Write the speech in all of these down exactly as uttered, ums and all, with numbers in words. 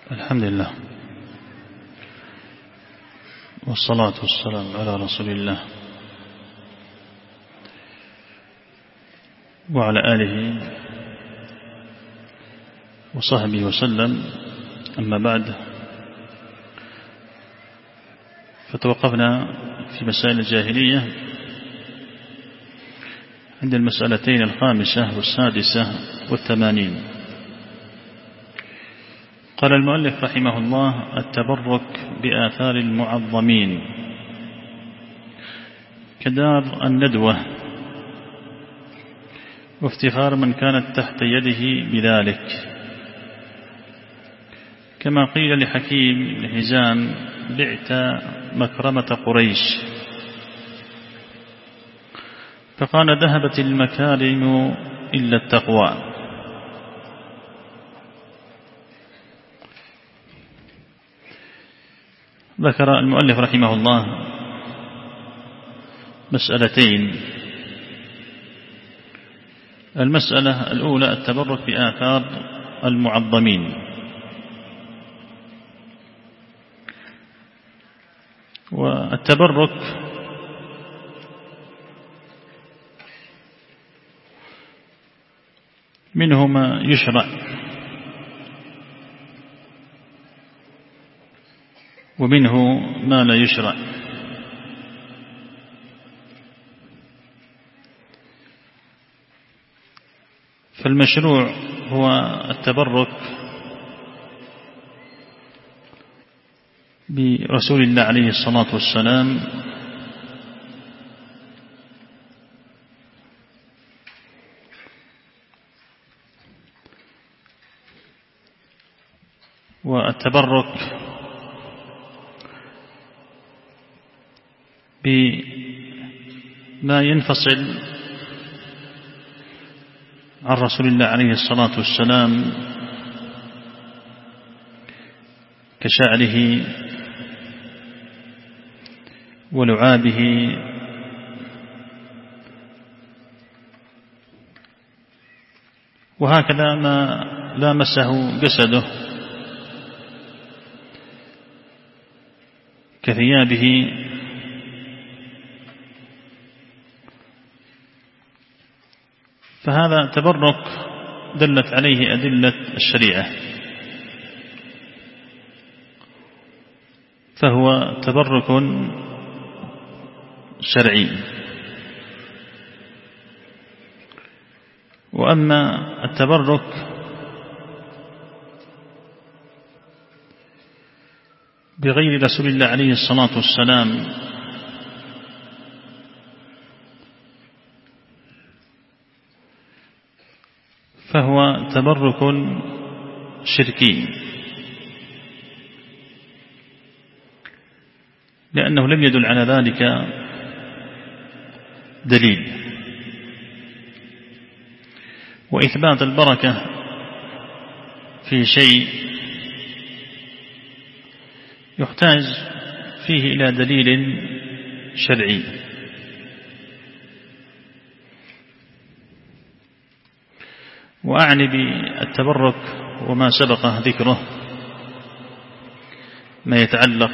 الحمد لله والصلاة والسلام على رسول الله وعلى آله وصحبه وسلم. أما بعد، فتوقفنا في مسائل الجاهلية عند المسألتين الخامسة والسادسة والثمانين. قال المؤلف رحمه الله: التبرك بآثار المعظمين كدار الندوة وافتخار من كانت تحت يده بذلك، كما قيل لحكيم بن حزام: بعت مكرمة قريش، فقال: ذهبت المكارم إلا التقوى. ذكر المؤلف رحمه الله مسألتين. المسألة الأولى: التبرك بآثار المعظمين. والتبرك منه ما يشرع ومنه ما لا يشرع. فالمشروع هو التبرك برسول الله عليه الصلاة والسلام والتبرك بما ينفصل عن رسول الله عليه الصلاة والسلام كشعره ولعابه وهكذا ما لامسه جسده كثيابه فهذا تبرك دلت عليه أدلة الشريعة، فهو تبرك شرعي. وأما التبرك بغير رسول الله عليه الصلاة والسلام فهو تبرك شركي، لأنه لم يدل على ذلك دليل. وإثبات البركة في شيء يحتاج فيه إلى دليل شرعي. وأعني بالتبرك وما سبق ذكره ما يتعلق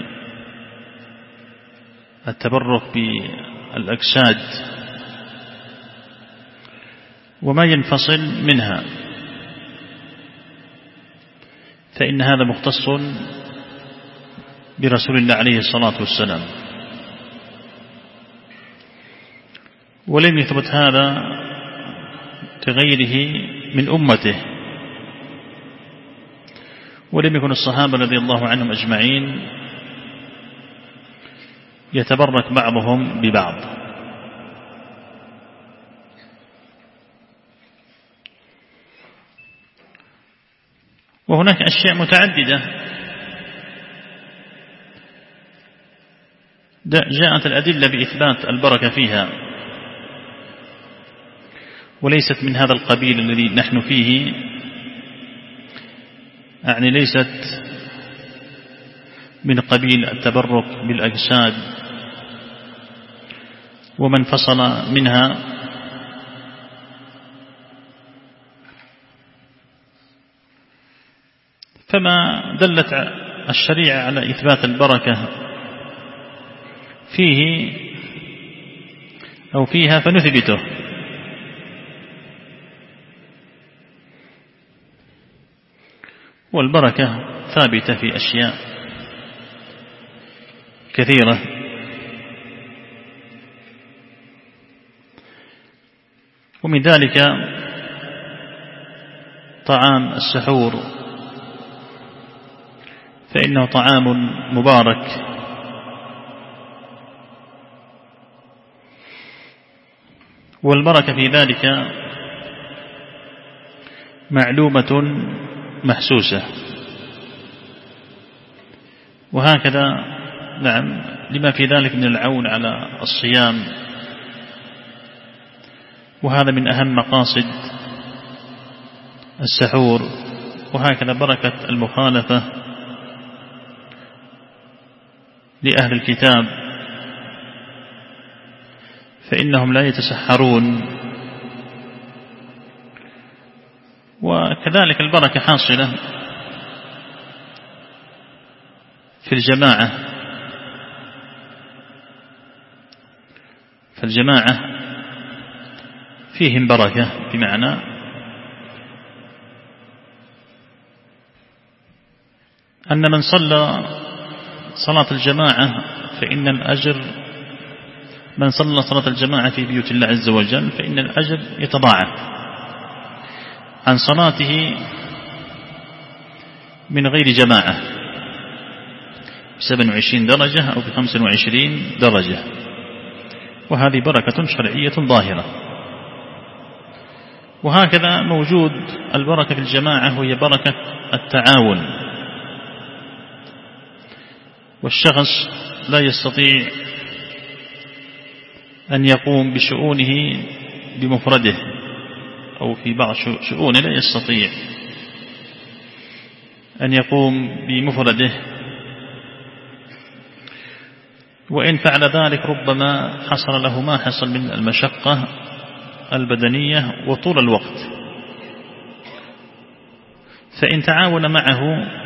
بالتبرك بالأجساد وما ينفصل منها، فإن هذا مختص برسول الله عليه الصلاة والسلام، ولم يثبت هذا لغيره من أمته، ولم يكن الصحابة رضي الله عنهم أجمعين يتبرك بعضهم ببعض. وهناك أشياء متعددة جاءت الأدلة بإثبات البركة فيها، وليست من هذا القبيل الذي نحن فيه، يعني ليست من قبيل التبرك بالأجساد ومن فصل منها، كما دلت الشريعة على إثبات البركة فيه أو فيها فنثبته. والبركة ثابتة في أشياء كثيرة، ومن ذلك طعام السحور، فإنه طعام مبارك، والبركة في ذلك معلومة محسوسة. وهكذا نعم لما في ذلك من العون على الصيام، وهذا من أهم مقاصد السحور. وهكذا بركة المخالفة لأهل الكتاب، فإنهم لا يتسحرون. وكذلك البركة حاصلة في الجماعة، فالجماعة فيهم بركة، بمعنى أن من صلى صلاة الجماعة فإن الأجر، من صلى صلاة الجماعة في بيوت الله عز وجل فإن الأجر يتضاعف عن صلاته من غير جماعة بسبع وعشرين درجة أو بخمس وعشرين درجة. وهذه بركة شرعية ظاهرة. وهكذا موجود البركة في الجماعة، وهي بركة التعاون. والشخص لا يستطيع أن يقوم بشؤونه بمفرده، أو في بعض شؤونه لا يستطيع أن يقوم بمفرده، وإن فعل ذلك ربما حصل له ما حصل من المشقة البدنية وطول الوقت. فإن تعاون معه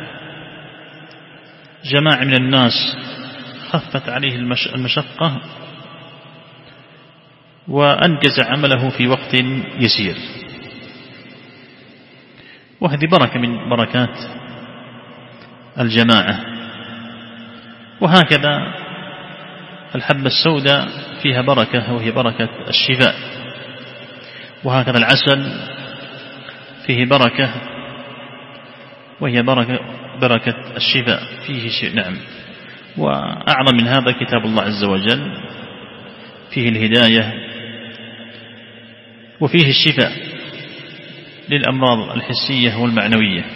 جماعة من الناس خفت عليه المشقة وأنجز عمله في وقت يسير. وهذه بركة من بركات الجماعة. وهكذا الحبة السوداء فيها بركة، وهي بركة الشفاء. وهكذا العسل فيه بركة، وهي بركة, بركة الشفاء فيه شيء. نعم. وأعظم من هذا كتاب الله عز وجل فيه الهداية وفيه الشفاء للأمراض الحسية والمعنوية.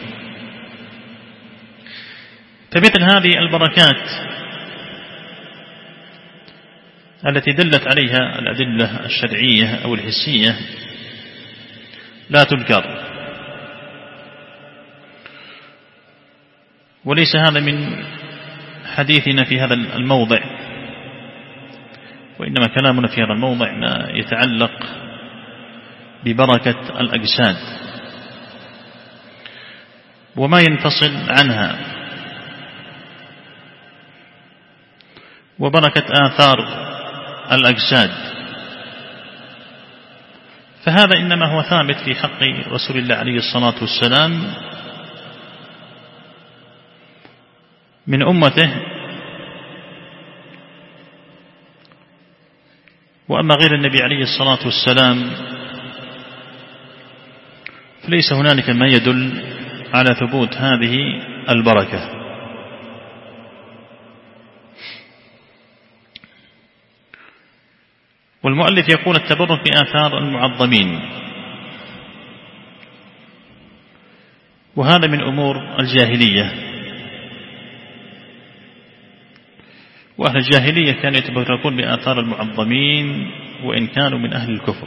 فمثل هذه البركات التي دلت عليها الأدلة الشرعية أو الحسية لا تنكر. وليس هذا من حديثنا في هذا الموضع، وإنما كلامنا في هذا الموضع ما يتعلق ببركة الأجساد وما ينفصل عنها، وبركة آثار الأجساد. فهذا إنما هو ثابت في حق رسول الله عليه الصلاة والسلام من أمته، وأما غير النبي عليه الصلاة والسلام فليس هنالك ما يدل على ثبوت هذه البركة. والمؤلف يقول التبرك بآثار المعظمين، وهذا من أمور الجاهلية. وأهل الجاهلية كانوا يتبركون بآثار المعظمين وإن كانوا من أهل الكفر،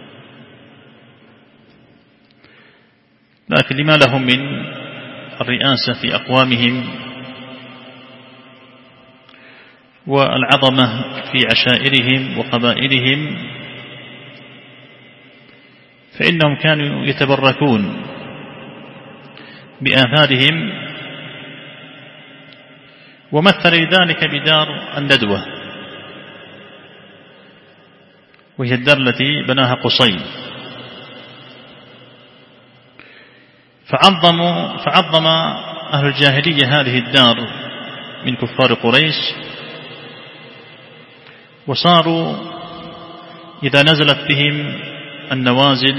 لكن لما لهم من الرئاسة في أقوامهم والعظمة في عشائرهم وقبائلهم، فإنهم كانوا يتبركون بآثارهم ومثل ذلك بدار الندوة، وهي الدار التي بناها قصي، فعظموا فعظم أهل الجاهلية هذه الدار من كفار قريش، وصاروا إذا نزلت بهم النوازل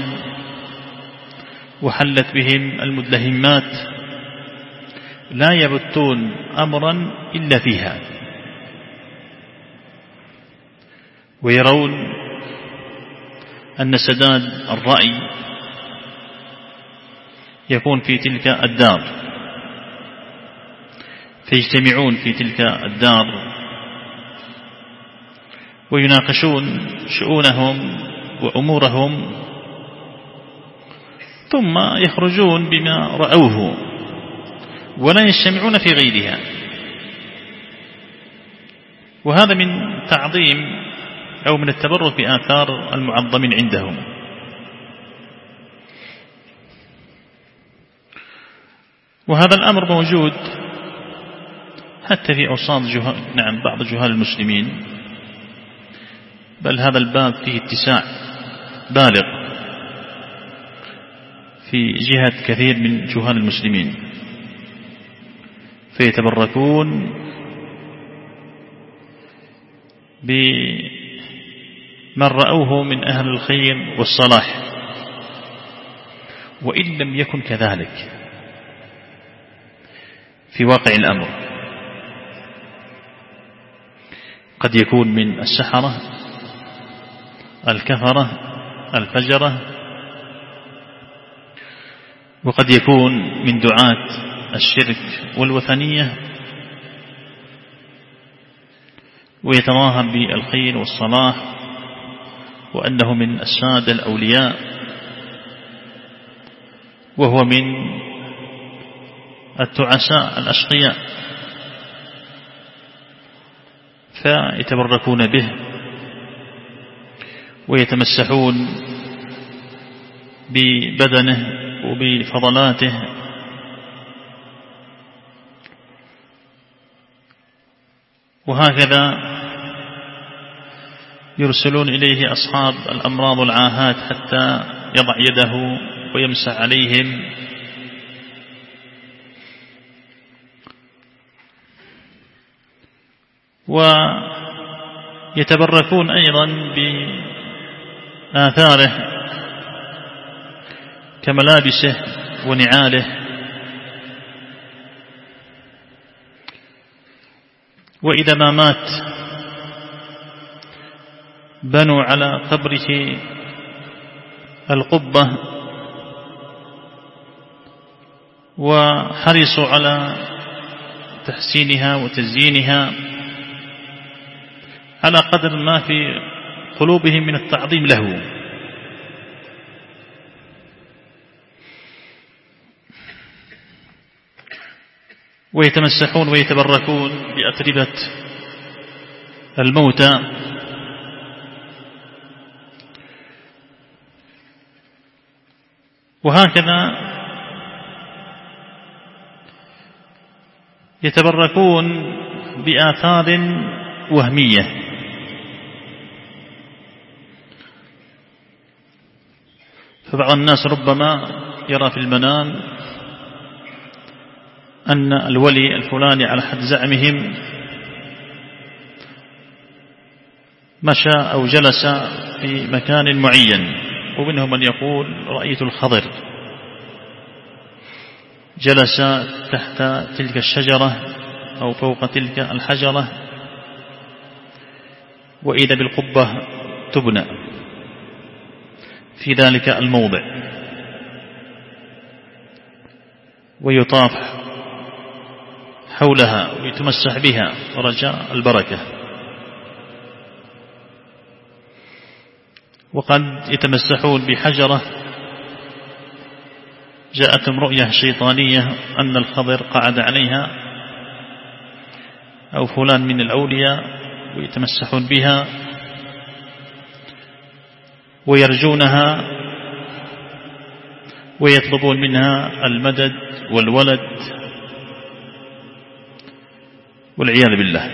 وحلت بهم المدلهمات لا يبتون أمرا إلا فيها، ويرون أن سداد الرأي يكون في تلك الدار، فيجتمعون في تلك الدار ويناقشون شؤونهم وأمورهم، ثم يخرجون بما رأوه ولا يجتمعون في غيرها. وهذا من تعظيم أو من التبرك بآثار المعظمين عندهم. وهذا الأمر موجود حتى في أوساط جهال نعم بعض جهال المسلمين، بل هذا الباب فيه اتساع بالغ في جهة كثير من جهال المسلمين، فيتبركون بمن رأوه من أهل الخير والصلاح، وإن لم يكن كذلك في واقع الأمر. قد يكون من السحرة الكفرة الفجرة، وقد يكون من دعاة الشرك والوثنية، ويتراهن بالخير والصلاح وأنه من السادة الأولياء، وهو من التعساء الأشقياء، فيتبركون به ويتمسحون ببدنه وبفضلاته، وهكذا يرسلون إليه أصحاب الأمراض والعاهات حتى يضع يده ويمسح عليهم، ويتبركون أيضا بآثاره كملابسه ونعاله. وإذا ما مات بنوا على قبره القبة وحرصوا على تحسينها وتزيينها على قدر ما في قلوبهم من التعظيم له. ويتمسحون ويتبركون بأتربة الموتى، وهكذا يتبركون بآثار وهمية. فبعض الناس ربما يرى في المنام أن الولي الفلاني على حد زعمهم مشى أو جلس في مكان معين، ومنهم من يقول رأيت الخضر جلس تحت تلك الشجرة أو فوق تلك الحجرة، وإذا بالقبة تبنى في ذلك الموضع، ويطاف حولها ويتمسح بها ورجاء البركة. وقد يتمسحون بحجرة جاءتهم رؤية شيطانية أن الخضر قعد عليها أو فلان من الأولياء، ويتمسحون بها ويرجونها ويطلبون منها المدد والولد، والعياذ بالله.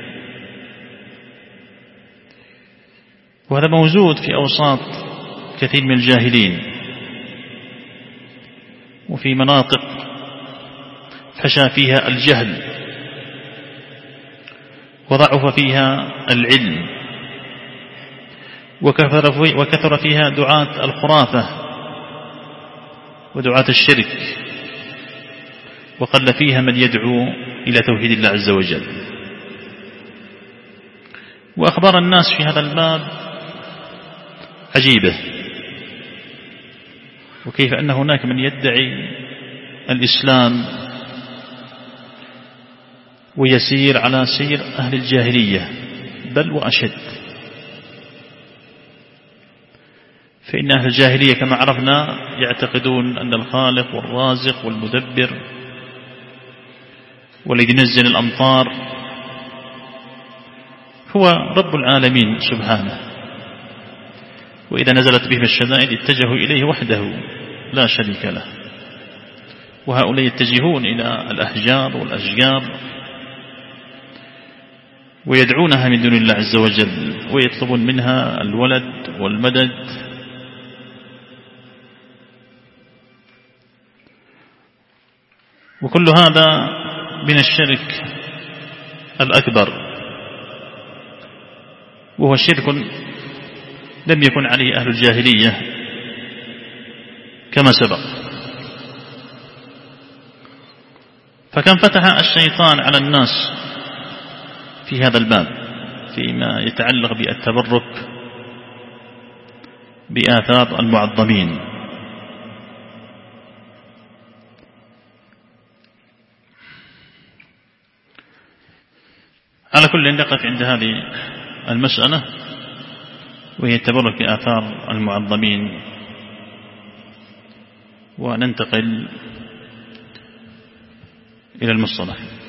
وهذا موجود في أوساط كثير من الجاهلين، وفي مناطق فشى فيها الجهل وضعف فيها العلم، وكثر فيها دعاة الخرافة ودعاة الشرك، وقل فيها من يدعو إلى توحيد الله عز وجل. وأخبار الناس في هذا الباب عجيبة، وكيف أن هناك من يدعي الإسلام ويسير على سير أهل الجاهلية بل وأشد. فإن أهل الجاهلية كما عرفنا يعتقدون أن الخالق والرازق والمدبر والذي ينزل الأمطار هو رب العالمين سبحانه، وإذا نزلت بهم الشدائد اتجهوا إليه وحده لا شريك له. وهؤلاء يتجهون إلى الأحجار والأشجار ويدعونها من دون الله عز وجل، ويطلبون منها الولد والمدد. وكل هذا من الشرك الأكبر، وهو شرك لم يكن عليه أهل الجاهلية كما سبق. فكم فتح الشيطان على الناس في هذا الباب فيما يتعلق بالتبرك بآثار المعظمين. على كل نقف عند هذه المسألة، وهي التبرك بآثار المعظمين، وننتقل إلى المصطلح.